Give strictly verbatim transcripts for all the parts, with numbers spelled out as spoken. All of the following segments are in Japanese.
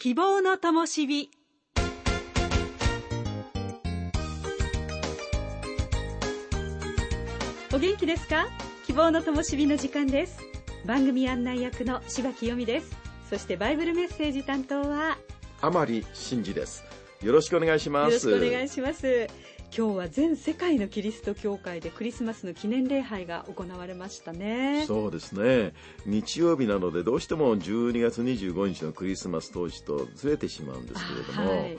希望の灯火。お元気ですか？希望の灯火の時間です。番組案内役の柴木由美です。そしてバイブルメッセージ担当は甘利真嗣です。よろしくお願いします。 よろしくお願いします。今日は全世界のキリスト教会でクリスマスの記念礼拝が行われましたね。 そうですね。日曜日なのでどうしてもじゅうにがつにじゅうごにちのクリスマス当時とずれてしまうんですけれども、はい、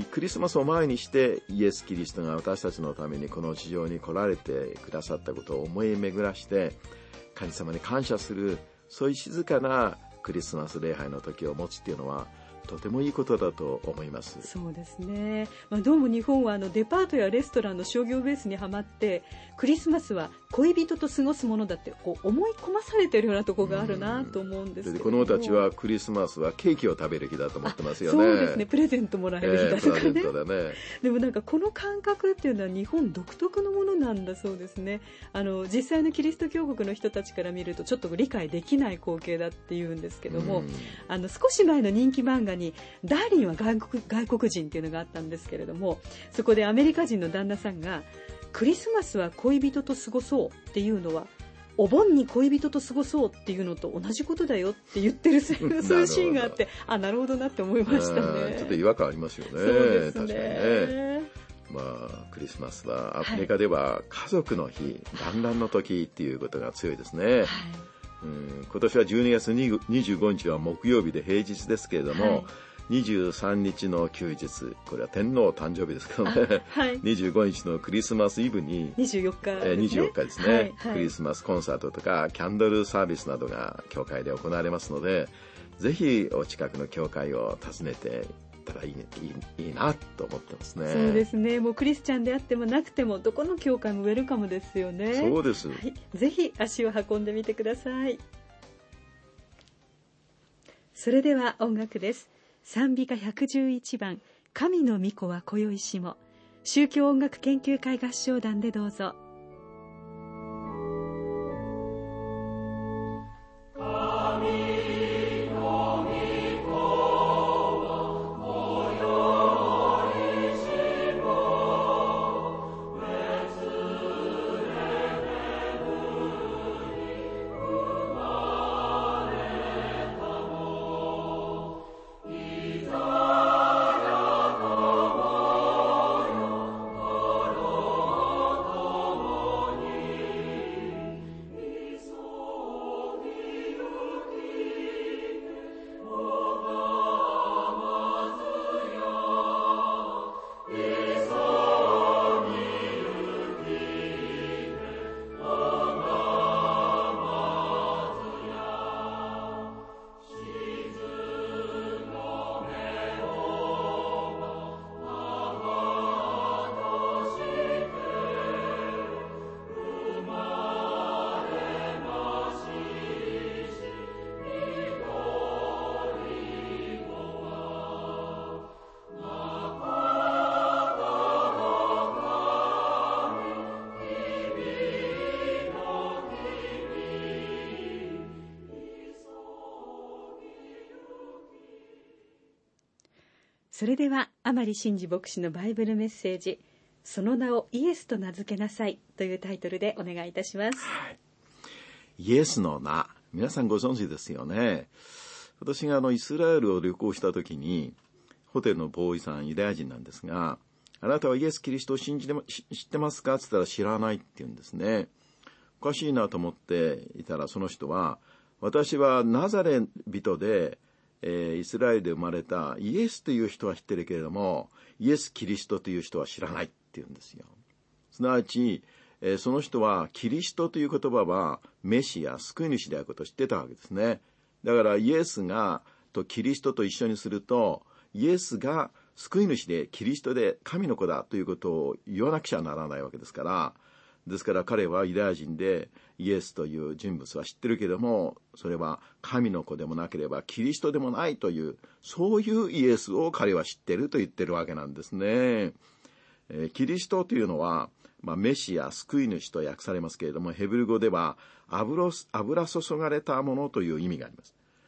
クリスマスを前にしてイエス・キリストが私たちのためにこの地上に来られてくださったことを思い巡らして神様に感謝する、そういう静かなクリスマス礼拝の時を持つっていうのはとてもいいことだと思います。 そうですね、まあ、どうも日本はあのデパートやレストランの商業ベースにはまってクリスマスは恋人と過ごすものだってこう思い込まされてるようなところがあるなと思うんですけど、 子供たちはクリスマスはケーキを食べる日だと思ってますよね。 そうですね、プレゼントもらえる日だとかね、えー、プレゼントだね。でもなんかこの感覚っていうのは日本独特のものなんだそうですね。あの実際のキリスト教国の人たちから見るとちょっと理解できない光景だっていうんですけども、あの少し前の人気漫画にダーリンは外国、外国人っていうのがあったんですけれども、そこでアメリカ人の旦那さんがクリスマスは恋人と過ごそうっていうのはお盆に恋人と過ごそうっていうのと同じことだよって言ってるそういうシーンがあって、あ、なるほどなって思いましたね。 ちょっと違和感ありますよね。 そうですね。 確かにね。まあ、クリスマスはアメリカでは家族の日、はい、団らんの時っていうことが強いですね。はい、うん、今年はじゅうにがつにじゅうごにちは木曜日で平日ですけれども、はい、にじゅうさんにちの休日、これは天皇誕生日ですけどね、はい、にじゅうごにちのクリスマスイブににじゅうよっかですね、 えー、にじゅうよっかですね、はいはい、クリスマスコンサートとかキャンドルサービスなどが教会で行われますので、ぜひお近くの教会を訪ねていったらいい、いい、いいなと思ってますね。 そうですね、もうクリスチャンであってもなくてもどこの教会もウェルカムですよね。 そうです、 はい、ぜひ足を運んでみてください。それでは音楽です。賛美歌ひゃくじゅういちばん、神の御子は今宵しも、宗教音楽研究会合唱団でどうぞ。それでは甘利真嗣牧師のバイブルメッセージ、その名をイエスと名付けなさいというタイトルでお願いいたします。 はい、イエスの名、皆さんご存知ですよね。私があのイスラエルを旅行した時にホテルのボーイさん、ユダヤ人なんですが、あなたはイエス・キリストを信じて知ってますかって言ったら知らないって言うんですね。おかしいなと思っていたら、その人は、私はナザレ人でえー、イスラエルで生まれたイエスという人は知ってるけれども、イエス・キリストという人は知らないって言うんですよ。すなわち、えー、その人はキリストという言葉はメシア、救い主であることを知ってたわけですね。だからイエスがとキリストと一緒にすると、イエスが救い主でキリストで神の子だということを言わなくちゃならないわけですから、ですから彼はユダヤ人でイエスという人物は知ってるけども、それは神の子でもなければキリストでもないという、そういうイエスを彼は知ってると言ってるわけなんですね。えー、キリストというのは、まあ、メシア、救い主と訳されますけれども、ヘブル語では油、油注がれたものという意味があります。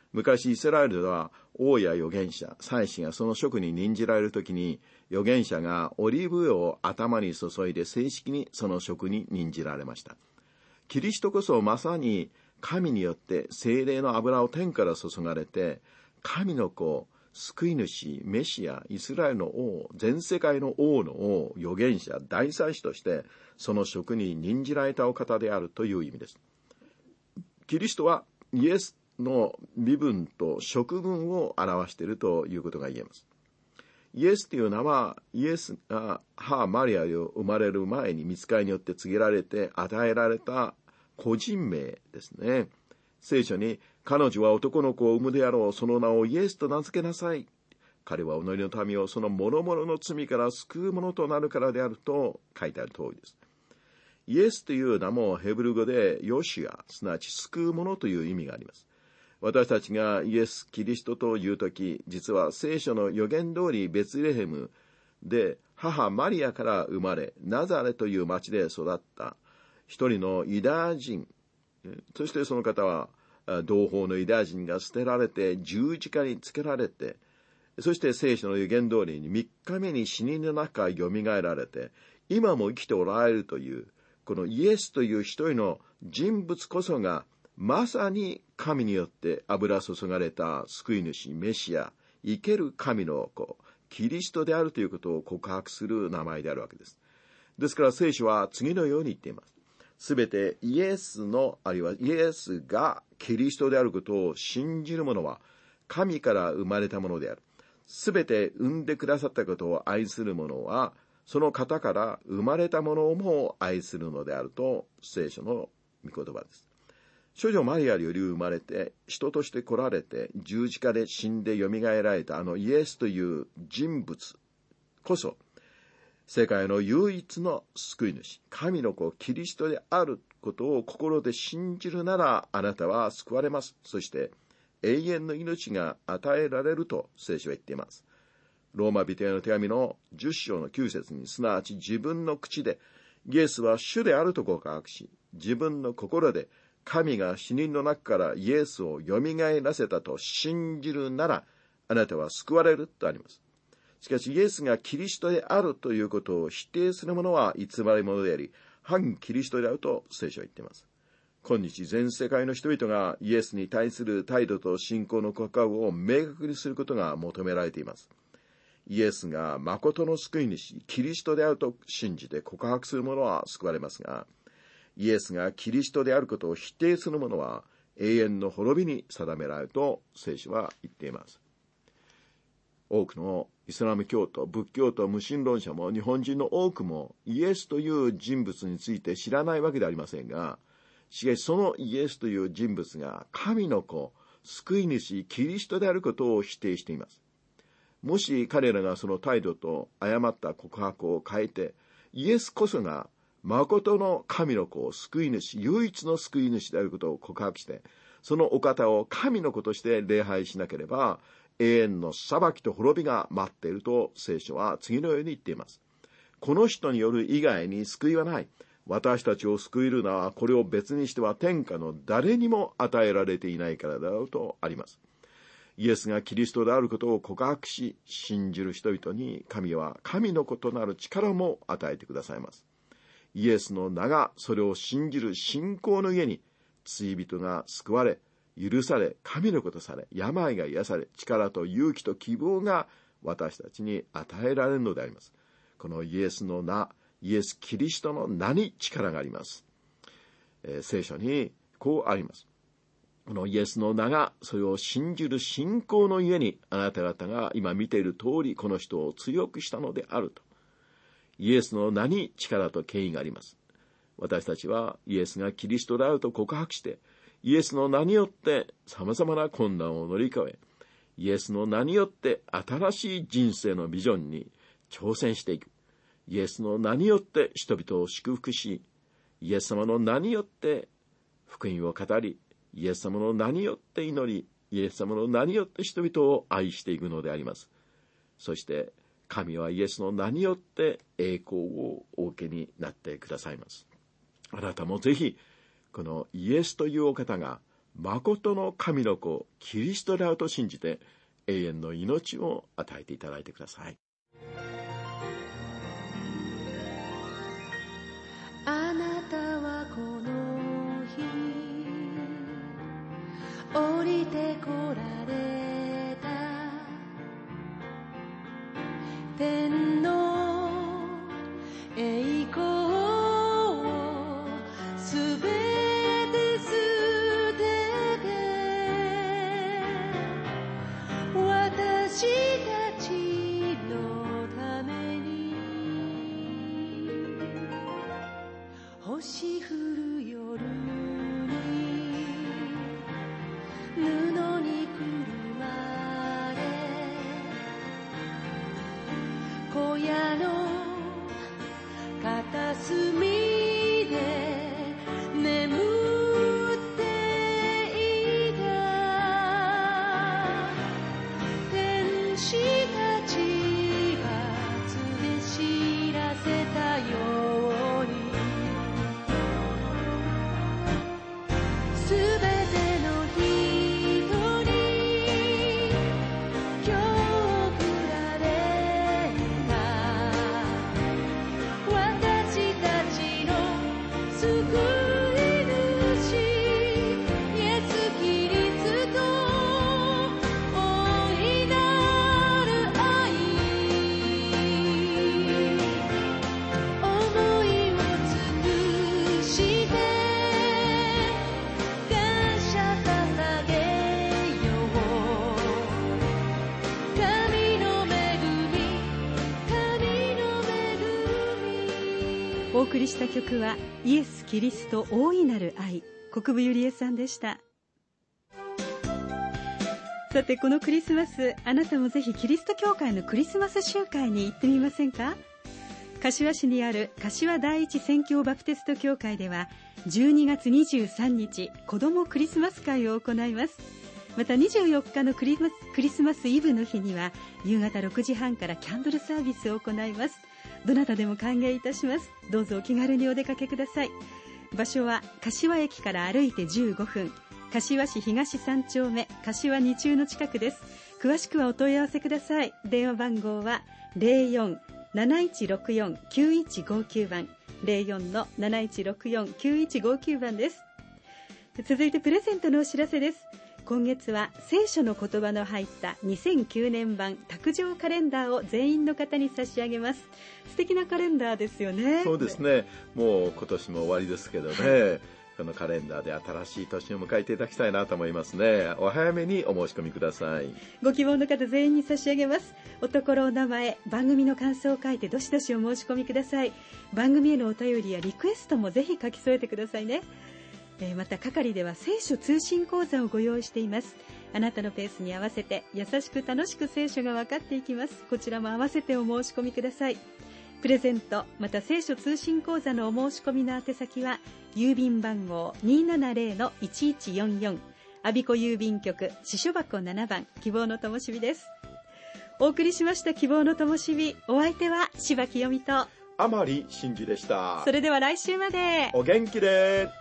昔イスラエルでは王や預言者、祭司がその職に任じられるときに、預言者がオリーブ油を頭に注いで正式にその職に任じられました。キリストこそまさに神によって聖霊の油を天から注がれて、神の子、救い主、メシア、イスラエルの王、全世界の王の王、預言者、大祭司としてその職に任じられたお方であるという意味です。キリストはイエスの身分と職分を表しているということが言えます。イエスという名は、イエスが母マリアを生まれる前に御使いによって告げられて与えられた個人名ですね。聖書に、彼女は男の子を産むであろう、その名をイエスと名付けなさい。彼はお祈りの民をその諸々の罪から救うものとなるからであると書いてある通りです。イエスという名もヘブル語でヨシュア、すなわち救うものという意味があります。私たちがイエス・キリストというとき、実は聖書の予言通りベツレヘムで母マリアから生まれ、ナザレという町で育った一人のユダヤ人、そしてその方は同胞のユダヤ人が捨てられて十字架につけられて、そして聖書の予言通りにみっかめに死人の中からよみがえられて、今も生きておられるという、このイエスという一人の人物こそが、まさに神によって油注がれた救い主、メシア、生ける神の子、キリストであるということを告白する名前であるわけです。ですから聖書は次のように言っています。すべてイエスの、あるいはイエスがキリストであることを信じる者は、神から生まれたものである。すべて産んでくださったことを愛する者は、その方から生まれたものも愛するのであると、聖書の御言葉です。少女マリアより生まれて、人として来られて、十字架で死んで蘇られたあのイエスという人物こそ、世界の唯一の救い主、神の子キリストであることを心で信じるなら、あなたは救われます。そして永遠の命が与えられると聖書は言っています。ローマ人への手紙のじゅっ章のきゅう節に、すなわち自分の口でイエスは主であると告白し、自分の心で神が死人の中からイエスをよみがえらせたと信じるなら、あなたは救われるとあります。しかしイエスがキリストであるということを否定する者は偽り者であり、反キリストであると聖書は言っています。今日全世界の人々がイエスに対する態度と信仰の告白を明確にすることが求められています。イエスが誠の救い主、キリストであると信じて告白する者は救われますが、イエスがキリストであることを否定する者は永遠の滅びに定められると聖書は言っています。多くのイスラム教徒、仏教徒、無神論者も日本人の多くもイエスという人物について知らないわけではありませんが、しかしそのイエスという人物が神の子、救い主、キリストであることを否定しています。もし彼らがその態度と誤った告白を変えて、イエスこそが誠の神の子、救い主、唯一の救い主であることを告白して、そのお方を神の子として礼拝しなければ、永遠の裁きと滅びが待っていると聖書は次のように言っています。この人による以外に救いはない。私たちを救えるのはこれを別にしては天下の誰にも与えられていないからだろうとあります。イエスがキリストであることを告白し、信じる人々に神は神の子となる力も与えてくださいます。イエスの名がそれを信じる信仰の家に罪人が救われ、許され、神の子とされ、病が癒され、力と勇気と希望が私たちに与えられるのであります。このイエスの名、イエス・キリストの名に力があります。えー、聖書にこうあります。このイエスの名がそれを信じる信仰のゆえに、あなた方が今見ている通りこの人を強くしたのであると。イエスの名に力と権威があります。私たちはイエスがキリストであると告白して、イエスの名によって様々な困難を乗り越え、イエスの名によって新しい人生のビジョンに挑戦していく。イエスの名によって人々を祝福し、イエス様の名によって福音を語り、イエス様の名によって祈り、イエス様の名によって人々を愛していくのであります。そして神はイエスの名によって栄光をお受けになってくださいます。あなたもぜひこのイエスというお方が誠の神の子キリストであると信じて永遠の命を与えていただいてください。 あなたはこの日降りてこられた天の栄光をすべて捨てて私たちのために星降る夜に布にくるまれ小屋の片隅で眠っていた天使たちが告げ知らせたようにすべての人に今日送られた私たちの救い主イエス・キリスト大いなる愛思いを尽くして感謝捧げよう神の恵み神の恵みお送りした曲はイエス・キリスト大いなる愛、国分ゆりえさんでした。さて、このクリスマス、あなたもぜひキリスト教会のクリスマス集会に行ってみませんか？柏市にある柏第一宣教バプテスト教会ではじゅうにがつにじゅうさんにち子どもクリスマス会を行います。またにじゅうよっかのクリスマス、クリスマスイブの日には夕方ろくじはんからキャンドルサービスを行います。どなたでも歓迎いたします。どうぞお気軽にお出かけください。場所は柏駅から歩いてじゅうごふん、柏市東さんちょうめ柏に中の近くです。詳しくはお問い合わせください。電話番号は ゼロよん なないちろくよん きゅういちごきゅう 番 ゼロよん なないちろくよん きゅういちごきゅう 番です。続いてプレゼントのお知らせです。今月は聖書の言葉の入ったにせんきゅうねん版卓上カレンダーを全員の方に差し上げます。素敵なカレンダーですよね。 そうですね。もう今年も終わりですけどね、はい、このカレンダーで新しい年を迎えていただきたいなと思いますね。お早めにお申し込みください。 ご希望の方全員に差し上げます。おところ、お名前、番組の感想を書いてどしどしお申し込みください。番組へのお便りやリクエストもぜひ書き添えてくださいね。また係では聖書通信講座をご用意しています。あなたのペースに合わせて優しく楽しく聖書が分かっていきます。こちらも合わせてお申し込みください。プレゼントまた聖書通信講座のお申し込みの宛先は郵便番号 にーななぜろのいちいちよんよん 我孫子郵便局支所箱ななばん希望の灯火です。お送りしました希望の灯火、お相手は柴清美と甘利真司でした。 それでは来週までお元気で。